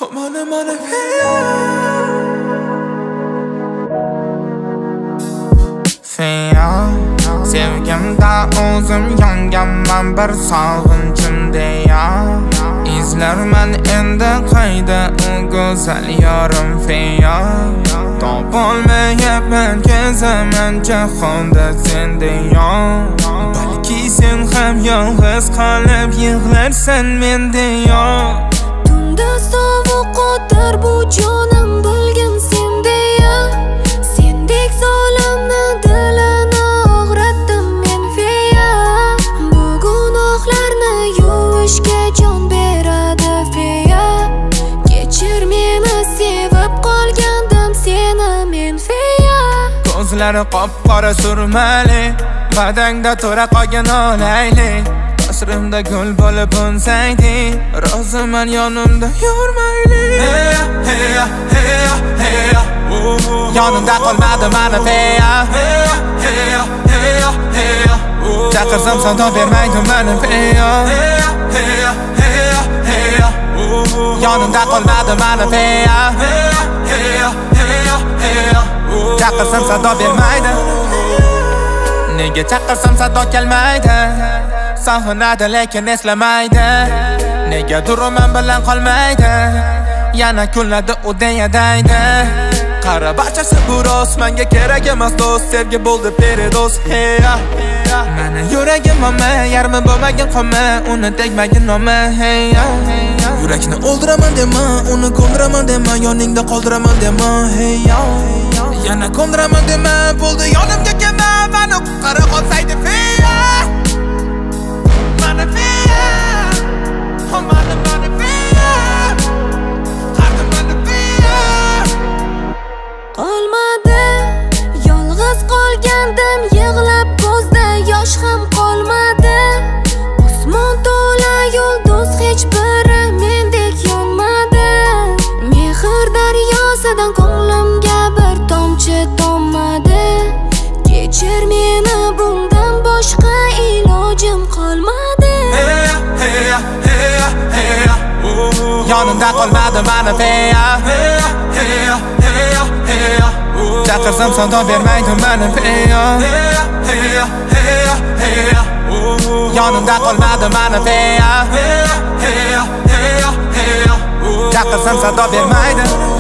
Mana Feya sevgimda o'zim yonganman bir sog'inchimda ya izlarman endi qayda u go'zal yorim Feya topolmayapman kezaman jahonda sendaya balki sen ham yolg'iz qolib yig'larsan mendaya tunda sovuq o'tar bu jonim bilgin sendaya sendek zolimni dilini og'ratdim men Feya bu gunohlarni yuvishga jon beradi Feya kechir meni sevib qolgandim seni men Feya ko'zlari qop-qora surmali badangda to'ra qolgan olayli asrimda gul bo'lib unsaydi roziman yonimda yurmayli heya yonimda qolmadi mani Feya heya chaqirsam sado bermaydi mani Feya heya yonimda qolmadi mani Feya heya chaqirsam sado bermaydi nega chaqirsam sado kelmaydi sog'inadi lekin eslamaydi nega durman bilan qolmaydi yana kunlarda u deyadaydi qara barchasi bu rost menga kerak emas do'st sevgi bo'ldi peredost heya mani yuragim olma yarmi bo'lmagan qolma uni tegmagin noma heya yurakni o'ldiraman dema uni ko'ndiraman dema yoningda qoldiraman dema heya yana ko'ndiraman dema bo'ldi yonimga kelma mani qara qolsaydi Feya mani Feya mani Feya qara mani Feya qolmadi yolg'iz qolgandim yig'lab ko'zda yosh ham qolmadi osmon to'la yulduz hech biri mendek yonmadi mehr daryosidan ko'nglimga bir tomchi tommadi kechir meni bundan boshqa ilojim qolmadi heya yonimda qolmadi mani Feya heya chaqirsam sado bermaydi mani Feya heya yonimda qolmadi mani Feya heya chaqirsam sado bermaydi